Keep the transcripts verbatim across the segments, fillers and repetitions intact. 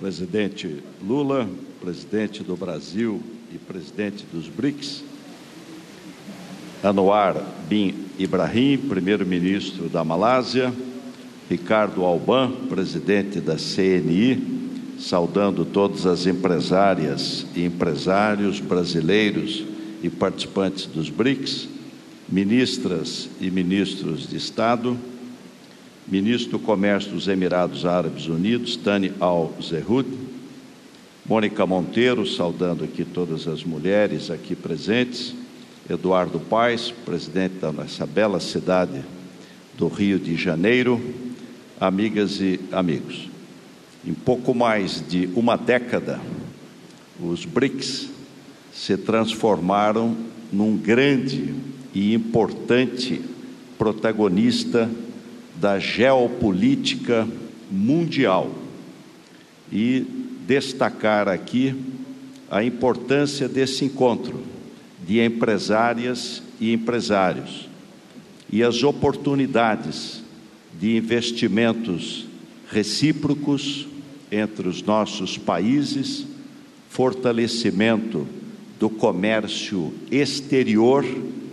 presidente Lula, presidente do Brasil e presidente dos BRICS, Anwar bin Ibrahim, primeiro-ministro da Malásia, Ricardo Alban, presidente da C N I, saudando todas as empresárias e empresários brasileiros e participantes dos BRICS, ministras e ministros de Estado, ministro do Comércio dos Emirados Árabes Unidos, Thani Al-Zerroud, Mônica Monteiro, saudando aqui todas as mulheres aqui presentes, Eduardo Paes, presidente da nossa bela cidade do Rio de Janeiro, amigas e amigos. Em pouco mais de uma década, os BRICS se transformaram num grande e importante protagonista da geopolítica mundial. E destacar aqui a importância desse encontro de empresárias e empresários e as oportunidades de investimentos recíprocos entre os nossos países, fortalecimento do comércio exterior,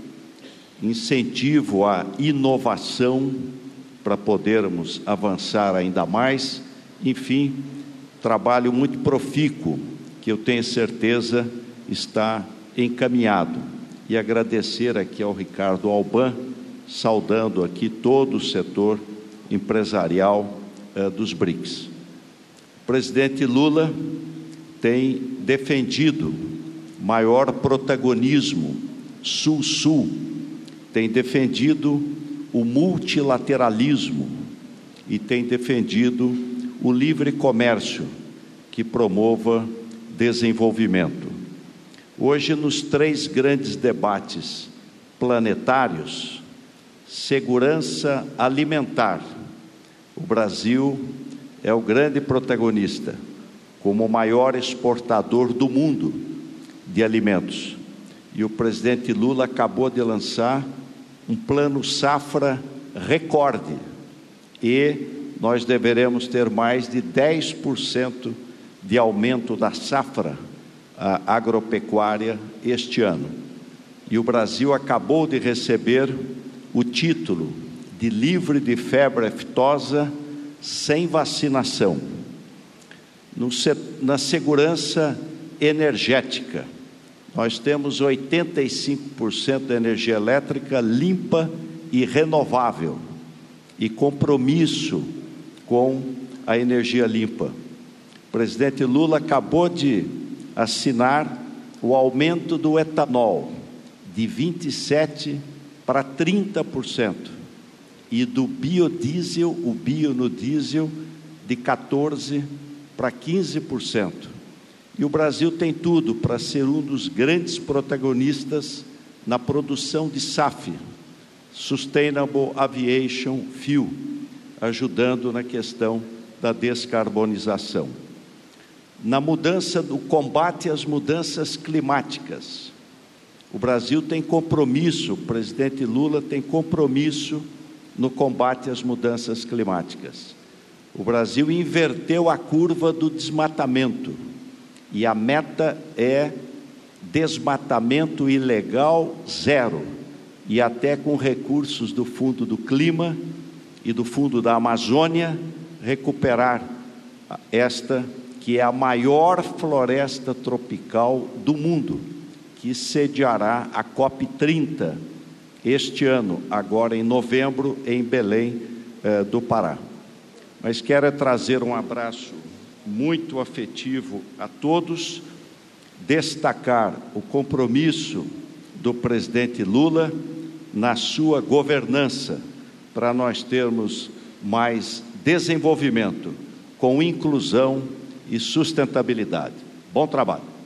incentivo à inovação para podermos avançar ainda mais, enfim, trabalho muito profícuo que eu tenho certeza está encaminhado. E agradecer aqui ao Ricardo Alban, saudando aqui todo o setor empresarial eh, dos BRICS. O presidente Lula tem defendido maior protagonismo sul-sul, tem defendido o multilateralismo e tem defendido o livre comércio que promova desenvolvimento. Hoje, nos três grandes debates planetários, segurança alimentar, o Brasil é o grande protagonista, como o maior exportador do mundo de alimentos. E o presidente Lula acabou de lançar um plano safra recorde, e nós deveremos ter mais de dez por cento de aumento da safra agropecuária este ano. E o Brasil acabou de receber o título de livre de febre aftosa sem vacinação. No, na segurança energética, nós temos oitenta e cinco por cento da energia elétrica limpa e renovável, e compromisso com a energia limpa. O presidente Lula acabou de assinar o aumento do etanol de vinte e sete por cento para trinta por cento, e do biodiesel, o bio no diesel, de quatorze por cento para quinze por cento. E o Brasil tem tudo para ser um dos grandes protagonistas na produção de S A F, Sustainable Aviation Fuel, ajudando na questão da descarbonização. Na mudança do combate às mudanças climáticas, o Brasil tem compromisso, o presidente Lula tem compromisso no combate às mudanças climáticas. O Brasil inverteu a curva do desmatamento, e a meta é desmatamento ilegal zero, e até com recursos do Fundo do Clima e do Fundo da Amazônia, recuperar esta, que é a maior floresta tropical do mundo, que sediará a COP trinta este ano, agora em novembro, em Belém eh, do Pará. Mas quero trazer um abraço muito afetivo a todos, destacar o compromisso do presidente Lula na sua governança, para nós termos mais desenvolvimento, com inclusão e sustentabilidade. Bom trabalho.